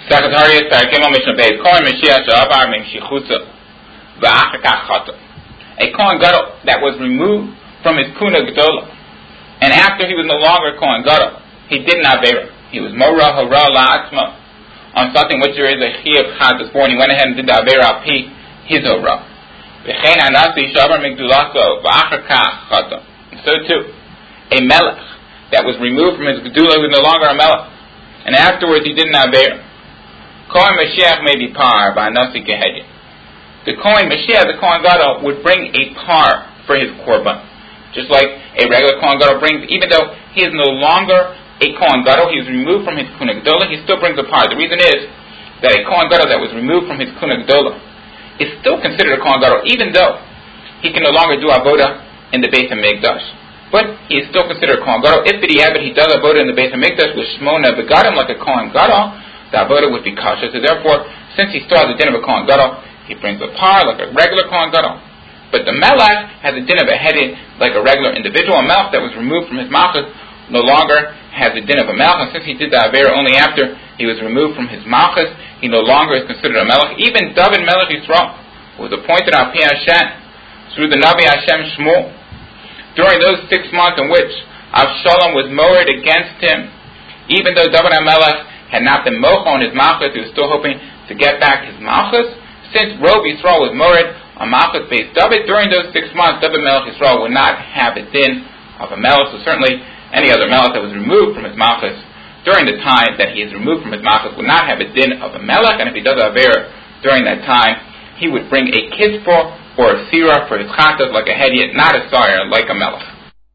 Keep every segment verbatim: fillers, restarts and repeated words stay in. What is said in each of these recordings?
Secretary Paragimel Mishnah Beis Kohen Mashiach Sha'abar Min Shichutza V'Achakach Chata. A Kohen Gadol that was removed from his Kuna Gedola, and after he was no longer Kohen Gadol, he did not bear. He was Mora Hara La'atzma on something which there is a Chiyuv Chatas for, and he went ahead and did the Aver Al Pi his Ora. V'chein Hanasi Sha'abar Min Gedulaso V'Achakach Chata. So too, a Melech that was removed from his Gedula was no longer a Melech, and afterwards he did not bear. Kohen Mashiach may be par by Nasi Gehedya. The Kohen Mashiach, the Kohen Gadol, would bring a par for his korban, just like a regular Kohen Gadol brings. Even though he is no longer a Kohen Gadol, he is removed from his Kuna Gedola, he still brings a par. The reason is that a Kohen Gadol that was removed from his Kuna Gedola is still considered a Kohen Gadol, even though he can no longer do avoda in the Beit HaMikdash. But he is still considered a Kohen Gadol. If b'diavad he does avoda in the Beit HaMikdash with Shmona Begadim like a Kohen Gadol, the avoda would be kosher. So therefore, since he still has the din of a Kohen Gadol, he brings a par like a regular Kohen Gadol. But the Melech has a din of a headed like a regular individual. A Melech that was removed from his Malchus no longer has a din of a Melech. And since he did the Avera only after he was removed from his Malchus, he no longer is considered a Melech. Even David Melech Yisrael was appointed on Pi Hashem through the Navi Hashem Shmuel during those six months in which Avshalom was moed against him. Even though David HaMelech had not been mocha on his Malchus, he was still hoping to get back his Malchus. Since Rov Yisrael was moed on Malchus based David, during those six months, David Melech Yisrael would not have a din of a Melech. So certainly any other Melech that was removed from his Malchus during the time that he is removed from his Malchus would not have a din of a Melech. And if he does a Avera during that time, he would bring a Kitzpah or a Sirah for his Chatas like a Hediot, not a Sire like a Melech.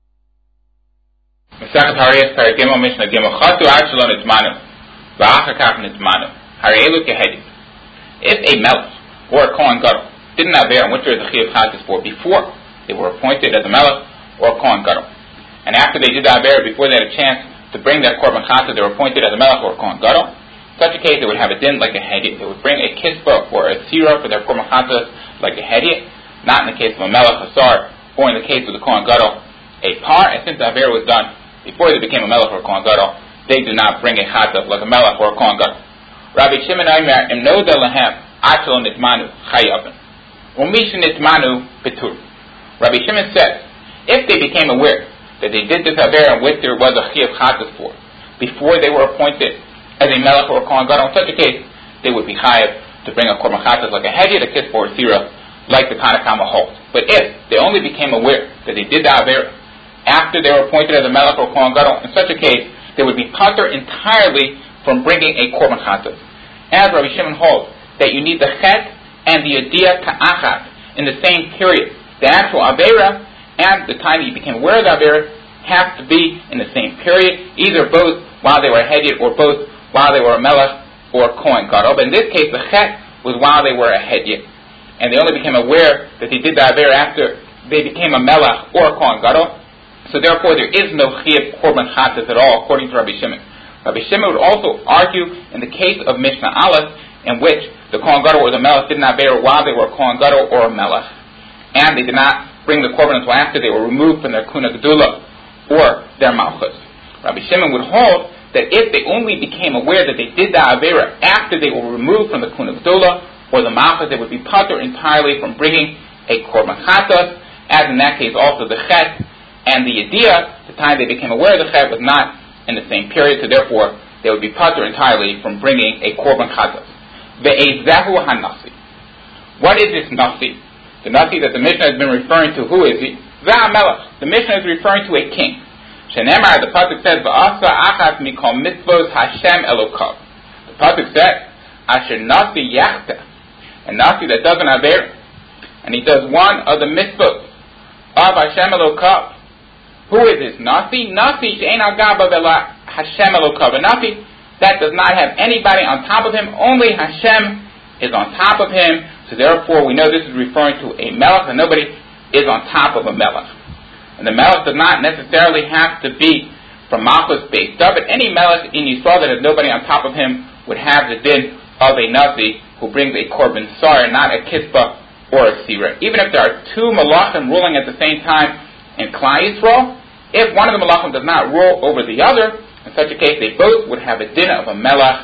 Secretary Paragimel Mishnah Gimel Chatu Achelon Itzmanu V'Achakach Nitzmanu Harelu Kehediot. If a Melech or a Kohen Gadol did not bear on which there is a Chiyuv Chatas for before they were appointed as a Melech or a Kohen Gadol, and after they did the Avera, before they had a chance to bring that Korban Chatas, they were appointed as a Melech or a Kohen Gadol, in such a case they would have a din like a Hediot. They would bring a Kitzpah or a Sirah for their Korban Chatas like a Hediot, not in the case of a Melech, a Sar, or in the case of the Kohen Gadol, a par. And since the Avera was done before they became a Melech or a Kohen Gadol, they do not bring a Chatas like a Melech or a Kohen Gadol. Rabbi Shimon Aimer im Noda Lahem Achel Nitmanu Chayavim Umisha Nitmanu Petur. Rabbi Shimon said, if they became aware that they did this Avera in which there was a Chiyuv Chatas for before they were appointed as a Melech or a Kohen Gadol, in such a case they would be chayav to bring a Korban Chatas like a Hediot, a Kitzpah, or a Sirah, like the Tanakama holds. But if they only became aware that they did the Avera after they were appointed as a Melech or Kohen Gadol, in such a case they would be patur entirely from bringing a Korban Chatas. As Rabbi Shimon holds that you need the Chet and the Yediyah Ka'achat in the same period. The actual Avera and the time that you became aware of the Avera have to be in the same period, either both while they were a Hediot or both while they were a Melech or a Kohen Gadol. But in this case, the Chet was while they were a Hediot, and they only became aware that they did the Avera after they became a Melech or a Kohen Gadol. So therefore, there is no Chiyuv Korban Chatas at all, according to Rabbi Shimon. Rabbi Shimon would also argue in the case of Mishnah Aleph, in which the Kohen Gadol or the Melech did not bear while they were a Kohen Gadol or a Melech, and they did not bring the Korban until after they were removed from their Kuna Gedula or their Malchus. Rabbi Shimon would hold that if they only became aware that they did the Avera after they were removed from the Kuna Gedula or the Malchus, they would be patur entirely from bringing a Korban Chatas, as in that case also the Chet and the Yediyah, the time they became aware of the Chet was not in the same period, so therefore they would be patur entirely from bringing a Korban Chatas. Ve'ezahu hanasi. What is this nasi? The nasi that the Mishnah has been referring to, who is he? Ve'amelech. The Mishnah is referring to a king. Shenemar, the pasuk says, Va'asa achat mikol mitzvos Hashem Elokav. The pasuk said, Asher nasi yachta. A nasi that does an Avera, and he does one of the mitzvos of Hashem Elokav. Who is this nasi? Nasi she'ein al gaba vela Hashem Elokav. A nasi that does not have anybody on top of him, only Hashem is on top of him. So therefore we know this is referring to a Melech, and nobody is on top of a Melech. And the Melech does not necessarily have to be from Malchus based up, but any Melech in Yisrael that has nobody on top of him would have the din of a Nasi who brings a Korban Sar, not a Kitzpah or a Sirah. Even if there are two Malachim ruling at the same time in Klal Yisrael, if one of the Malachim does not rule over the other, in such a case they both would have a din of a Melech,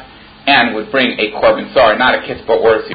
and would bring a korban sar, not a kitzbah or a